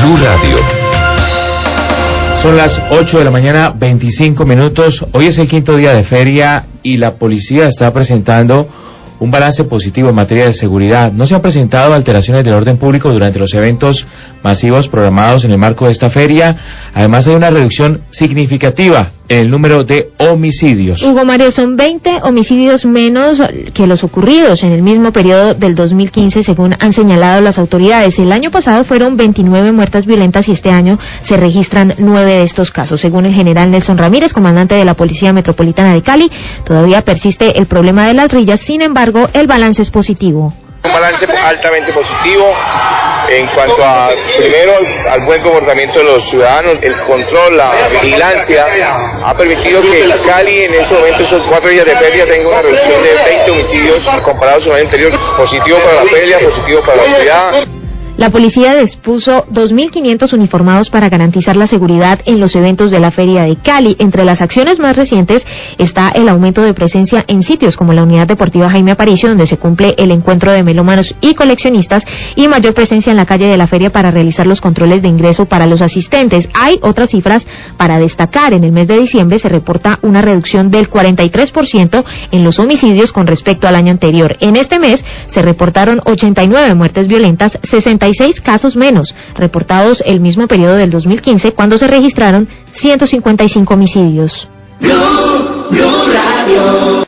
Blue Radio. Son las 8 de la mañana, 25 minutos. Hoy es el quinto día de feria y la policía está presentando un balance positivo en materia de seguridad. No se han presentado alteraciones del orden público durante los eventos masivos programados en el marco de esta feria. Además, hay una reducción significativa en el número de homicidios. Hugo Mario, son 20 homicidios menos que los ocurridos en el mismo periodo del 2015, según han señalado las autoridades. El año pasado fueron 29 muertes violentas y este año se registran 9 de estos casos. Según el general Nelson Ramírez, comandante de la Policía Metropolitana de Cali, todavía persiste el problema de las rillas, sin embargo, el balance es positivo. Un balance altamente positivo en cuanto a, primero, al buen comportamiento de los ciudadanos, el control, la vigilancia, ha permitido que Cali en este momento, esos 4 días de feria, tenga una reducción de 20 homicidios comparados con el año anterior. Positivo para la feria, positivo para la ciudad. La policía dispuso 2.500 uniformados para garantizar la seguridad en los eventos de la Feria de Cali. Entre las acciones más recientes está el aumento de presencia en sitios como la Unidad Deportiva Jaime Aparicio, donde se cumple el encuentro de melómanos y coleccionistas, y mayor presencia en la calle de la feria para realizar los controles de ingreso para los asistentes. Hay otras cifras para destacar. En el mes de diciembre se reporta una reducción del 43% en los homicidios con respecto al año anterior. En este mes se reportaron 89 muertes violentas, 66 casos menos reportados el mismo periodo del 2015, cuando se registraron 155 homicidios. Blue Radio.